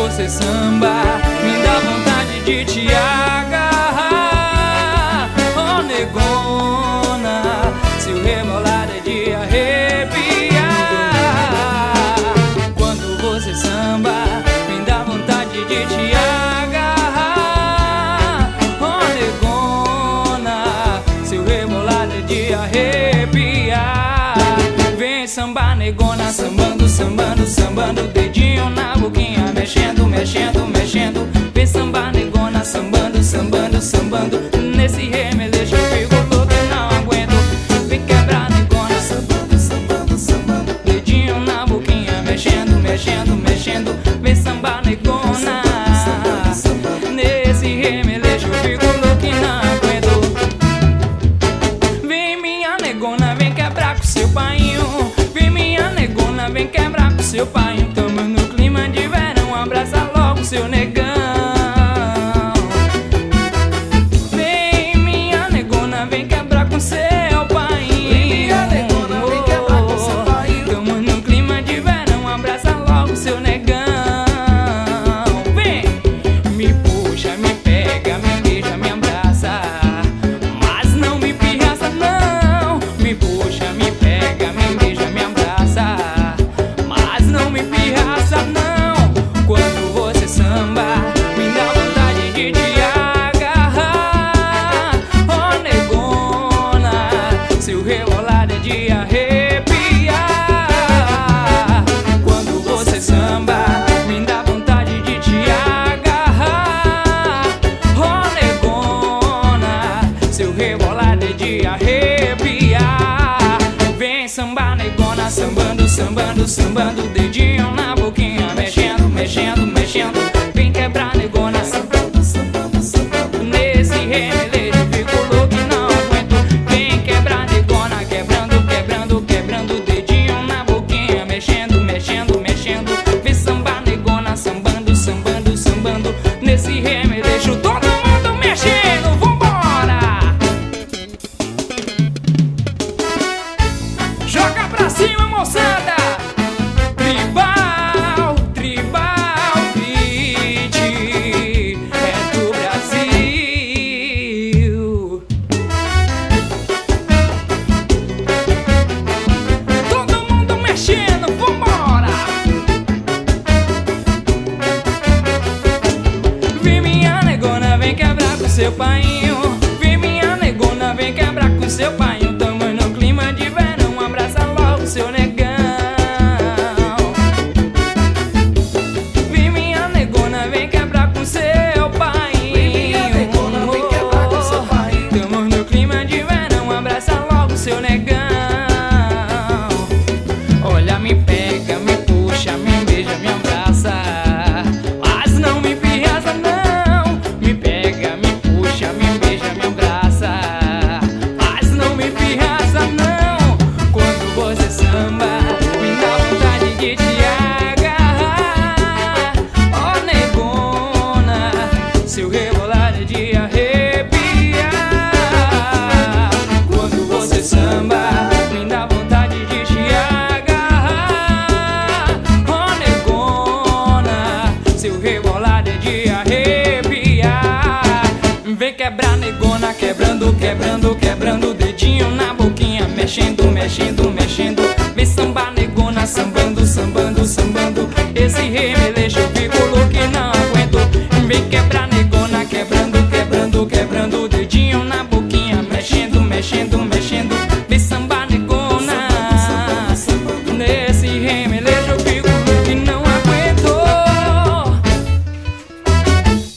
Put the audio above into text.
você samba, me dá vontade de te agarrar. Oh, negona, seu rebolar é de arrepiar. Quando você samba, me dá vontade de te agarrar. Oh, negona, seu rebolar é de arrepiar. Vem sambar, negona, sambando, sambando, sambando, dedinho na boquinha, mexendo, mexendo, mexendo. Vem sambar, negona, sambando, sambando, sambando, nesse remeleixo eu fico louco e não aguento. Vem quebrar, negona, sambando, sambando, sambando, dedinho na boquinha, mexendo, mexendo, mexendo. Vem sambar, negona, nesse remeleixo eu fico louco e não aguento. Vem minha negona, vem quebrar com seu painho. Vem minha negona, vem quebrar com seu painho. Tamo no clima de verão, abraça logo seu negão. Vem minha negona, vem quebrar com seu painho. Vem minha negona, vem quebrar com seu painho. Tamo no clima de verão, abraça logo seu negão. Vem, me puxa, me pega, me beija, me abraça, mas não me pirraça não. Me puxa, me pega, me beija, me abraça, mas não me pirraça não. Quando você samba, me dá vontade de te agarrar. Oh, negona, seu rebolar é de arrepiar. Quando você samba, me dá vontade de te agarrar. Oh, negona, seu rebolar é de arrepiar. Vem sambar, negona, sambando, sambando, sambando, dedinho na boquinha, mexendo, mexendo, mexendo. Vem quebrar, negona, sambando, sambando, sambando, nesse remeleixo eu fico louco e não aguento. Vem quebrar, negona, quebrando, quebrando, quebrando, dedinho na boquinha, mexendo, mexendo, mexendo. Vem sambar, negona, sambando, sambando, sambando, nesse remeleixo todo mundo mexendo. Vambora! Joga pra cima, moçada! Tribal, tribal beat é do Brasil. Todo mundo mexendo, vambora! Vem minha negona, vem quebrar com seu painho. Vem minha negona, vem quebrar com seu painho. Tamo no clima de verão, abraça logo seu negão. Vem minha negona, vem quebrar com seu painho. Vem minha negona, vem quebrar com seu painho. Tamo no clima de verão, abraça logo seu negão. Olha, me pega, me puxa, me beija, me abraça, mas não me pirraça não. Me pega, me puxa, me beija, me abraça, mas não me pirraça não. Quando você samba, me dá vontade de te agarrar. Oh, negona, seu rebolar é de arrepiar. Quando você samba, me dá vontade de te agarrar. Oh, negona, seu rebolar é de arrepiar. Vem quebrar, negona, quebrando, quebrando, quebrando, dedinho na boquinha, mexendo, mexendo, mexendo. Vem sambar, negona, sambando, sambando, sambando, esse remeleixo eu fico louco e não aguento. Vem quebrar, negona, quebrando, quebrando, quebrando, dedinho na boquinha, mexendo, mexendo, mexendo.